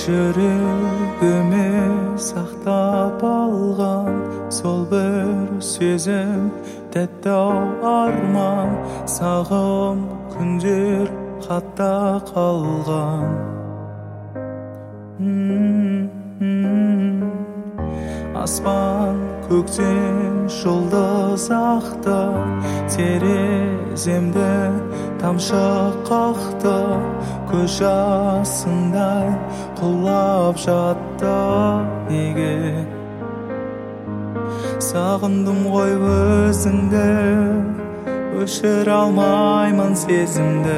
жүрегіме сақтап алған сол бір сезім, тәтті арман, сағым күндер хатта қалған. Аспан көктен жұлдыз ақты, тереземді тамшы қақты, көз жасындай құлап жатты неге. Сағындым ғой өзіңді, өшіре алмаймын сезімді.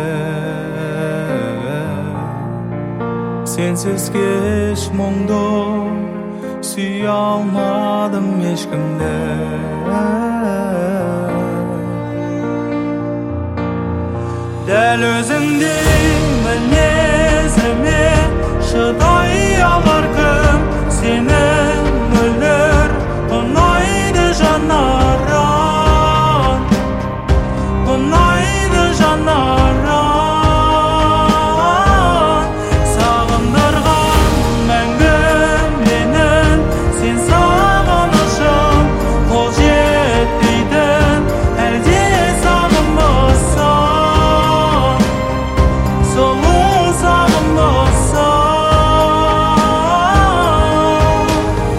Сенсіз кеш мұңды, сүйе алмадым ешкімді. Дәл өзіңдей мінезіме шыдай алар кім? Сенің мөлдір ұнайды жанарың, ұнайды жанарың. Сағындырған мәңгі менің сен сағынышың, қол жетпейтін әлде сағынбысың, сұлу сағынбысың.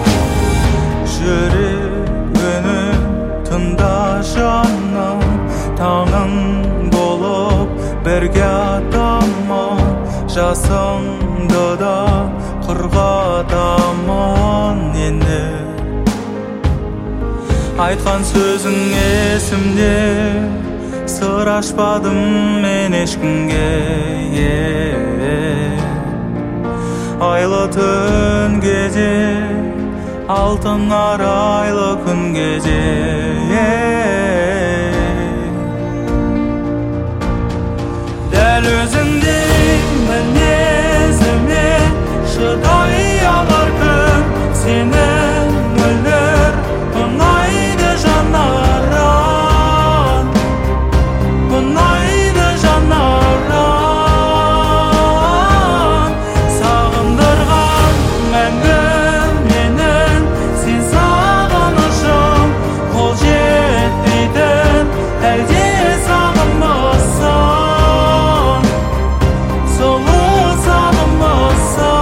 Жүрек үнін тыңда жаным, таңың болып бірге атамын, жасыңды да құрғатамын енді. Айтқан сөзің есімде, сыр ашпадым мен ешкімге. Айлы түнге де, алтын арайлы күнге де. Дәл өзіңдей мінезіме шыдай алар кім? Сенің мөлдір ұнайды жанарың, ұнайды жанарың. Сағындырған мәңгі менің сен сағынышың, қол жетпейтін әлде сағынбысың, сұлу сағынбысың.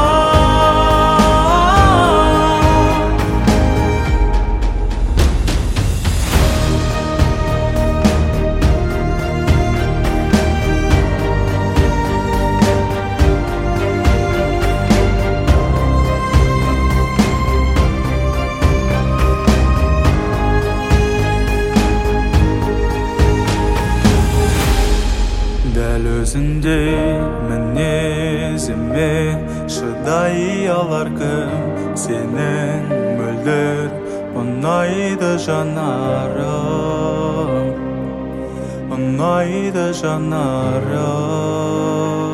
Дәл өзіңдей мінезіме шыдай алар кім? Сенің мөлдір ұнайды жанарың, ұнайды жанарың.